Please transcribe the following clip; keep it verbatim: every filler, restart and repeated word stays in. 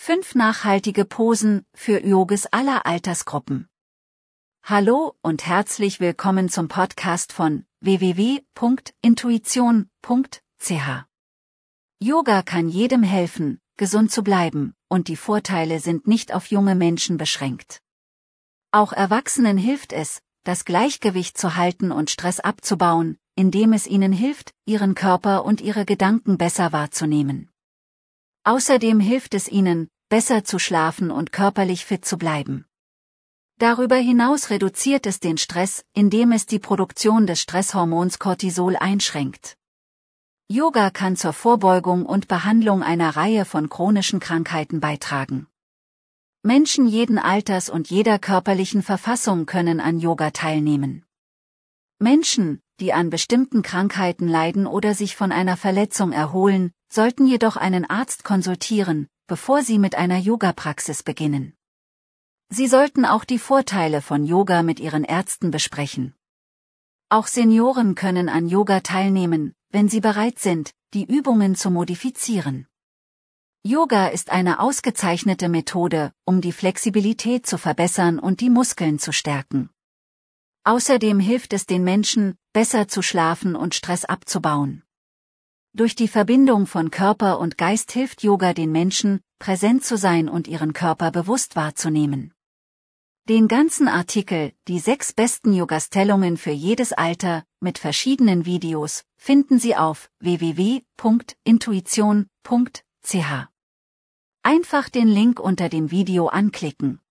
Fünf nachhaltige Posen für Yogis aller Altersgruppen. Hallo und herzlich willkommen zum Podcast von w w w punkt intuition punkt c h. Yoga kann jedem helfen, gesund zu bleiben, und die Vorteile sind nicht auf junge Menschen beschränkt. Auch Erwachsenen hilft es, das Gleichgewicht zu halten und Stress abzubauen, indem es ihnen hilft, ihren Körper und ihre Gedanken besser wahrzunehmen. Außerdem hilft es ihnen, besser zu schlafen und körperlich fit zu bleiben. Darüber hinaus reduziert es den Stress, indem es die Produktion des Stresshormons Cortisol einschränkt. Yoga kann zur Vorbeugung und Behandlung einer Reihe von chronischen Krankheiten beitragen. Menschen jeden Alters und jeder körperlichen Verfassung können an Yoga teilnehmen. Menschen, die an bestimmten Krankheiten leiden oder sich von einer Verletzung erholen, sollten jedoch einen Arzt konsultieren, bevor sie mit einer Yoga-Praxis beginnen. Sie sollten auch die Vorteile von Yoga mit ihren Ärzten besprechen. Auch Senioren können an Yoga teilnehmen, wenn sie bereit sind, die Übungen zu modifizieren. Yoga ist eine ausgezeichnete Methode, um die Flexibilität zu verbessern und die Muskeln zu stärken. Außerdem hilft es den Menschen, besser zu schlafen und Stress abzubauen. Durch die Verbindung von Körper und Geist hilft Yoga den Menschen, präsent zu sein und ihren Körper bewusst wahrzunehmen. Den ganzen Artikel, die sechs besten Yoga-Stellungen für jedes Alter, mit verschiedenen Videos, finden Sie auf w w w punkt intuition punkt c h. Einfach den Link unter dem Video anklicken.